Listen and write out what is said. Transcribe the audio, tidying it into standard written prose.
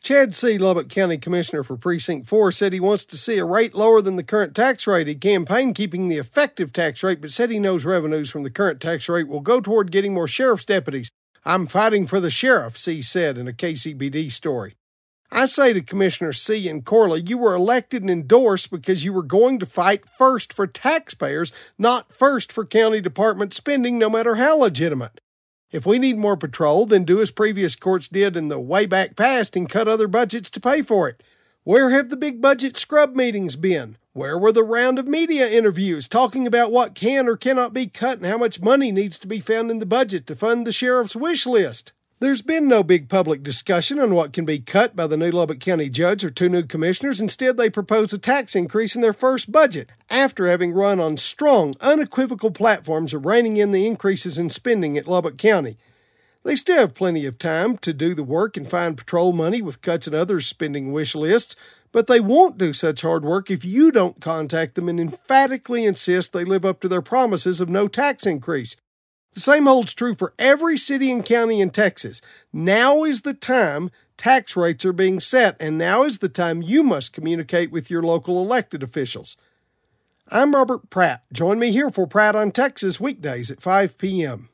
Chad C., Lubbock County Commissioner for Precinct 4, said he wants to see a rate lower than the current tax rate. He campaigned keeping the effective tax rate, but said he knows revenues from the current tax rate will go toward getting more sheriff's deputies. I'm fighting for the sheriff, C. said in a KCBD story. I say to Commissioner C. and Corley, you were elected and endorsed because you were going to fight first for taxpayers, not first for county department spending, no matter how legitimate. If we need more patrol, then do as previous courts did in the way back past and cut other budgets to pay for it. Where have the big budget scrub meetings been? Where were the round of media interviews talking about what can or cannot be cut and how much money needs to be found in the budget to fund the sheriff's wish list? There's been no big public discussion on what can be cut by the new Lubbock County judge or two new commissioners. Instead, they propose a tax increase in their first budget, after having run on strong, unequivocal platforms of reining in the increases in spending at Lubbock County. They still have plenty of time to do the work and find patrol money with cuts and other spending wish lists, but they won't do such hard work if you don't contact them and emphatically insist they live up to their promises of no tax increase. The same holds true for every city and county in Texas. Now is the time tax rates are being set, and now is the time you must communicate with your local elected officials. I'm Robert Pratt. Join me here for Pratt on Texas weekdays at 5 p.m.